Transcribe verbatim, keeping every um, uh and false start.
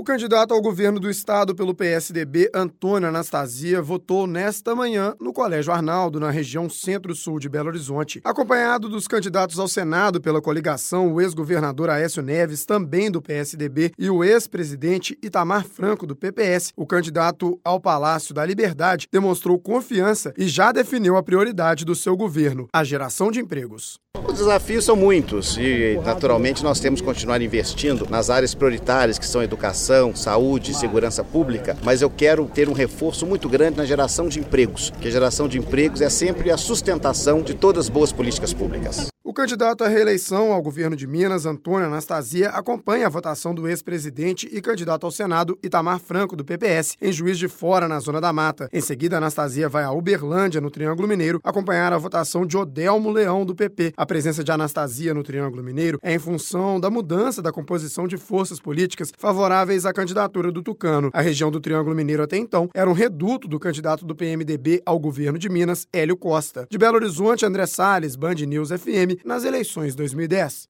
candidato ao governo do estado pelo P S D B, Antônio Anastasia, votou nesta manhã no Colégio Arnaldo, na região centro-sul de Belo Horizonte. Acompanhado dos candidatos ao Senado pela coligação, o ex-governador Aécio Neves, também do P S D B, e o ex-presidente Itamar Franco, do P P S, o candidato ao Palácio da Liberdade demonstrou confiança e já definiu a prioridade do seu governo: a geração de empregos. Os desafios são muitos e, naturalmente, nós temos que continuar investindo nas áreas prioritárias, que são educação, saúde e segurança pública, mas eu quero ter um reforço muito grande na geração de empregos, porque a geração de empregos é sempre a sustentação de todas as boas políticas públicas. O candidato à reeleição ao governo de Minas, Antônio Anastasia, acompanha a votação do ex-presidente e candidato ao Senado, Itamar Franco, do P P S, em Juiz de Fora, na Zona da Mata. Em seguida, Anastasia vai a Uberlândia, no Triângulo Mineiro, acompanhar a votação de Odelmo Leão, do P P. A presença de Anastasia no Triângulo Mineiro é em função da mudança da composição de forças políticas favoráveis à candidatura do tucano. A região do Triângulo Mineiro, até então, era um reduto do candidato do P M D B ao governo de Minas, Hélio Costa. De Belo Horizonte, André Salles, Band News F M, nas eleições dois mil e dez.